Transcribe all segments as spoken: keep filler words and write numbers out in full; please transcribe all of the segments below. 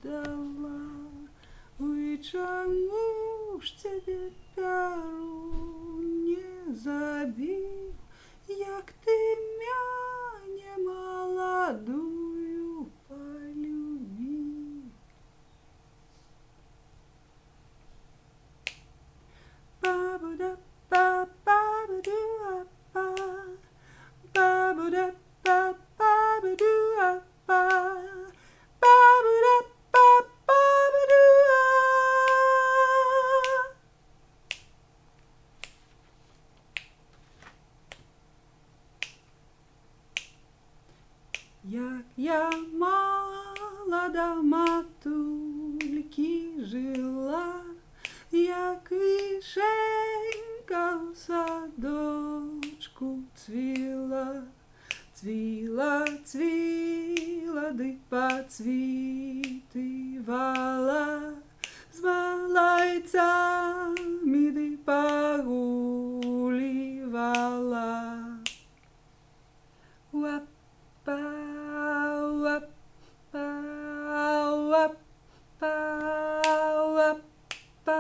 дала. Ой, чому ж тебе перу не забив, як ты мяне молодую полюбил? Ba-ba-da, ba-ba-ba-do-a-ba. Ba-ba-da, ba-ba-ba-do-a-ba. Ba-ba-da, ba-ba-ba-do-a. Як я молода матульки жила, як вишенька в садочку цвіла, цвіла, цвіла, ды поцвітывала, з малайцами ды погуливала. Уапа, уапа, уапа, уапа,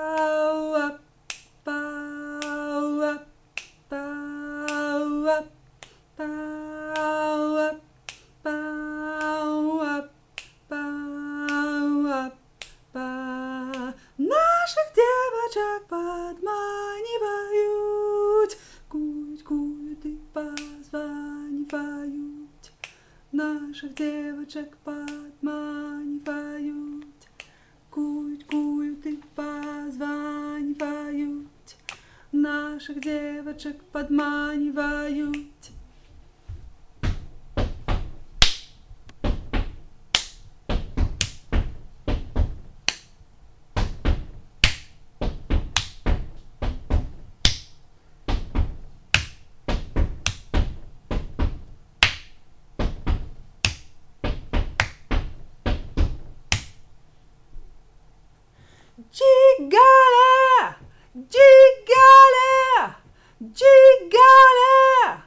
уапа, уапа, уапа, уапа, уапа, уапа. Наших девочек подманивают, куют, куют и позванивают. Наших девочек подманивают, куют, куют и позванивают. Наших девочек подманивают. Джигале! Джигале! Джигале!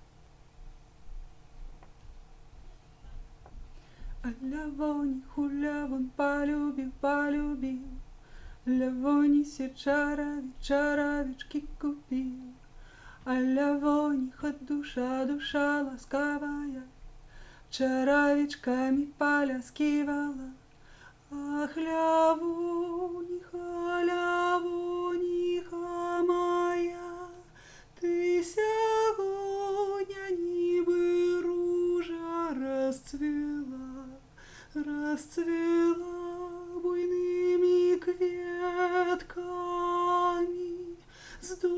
Алявони, хулявон, полюбил, полюбил. Лявони се чарович, чаровички купил. Алявони, хоть душа, душа ласковая, чаровичками поляскивала. Ах, лявониха, лявониха моя, ты сягоня ніби ружа расцвела, расцвела буйными кветками, с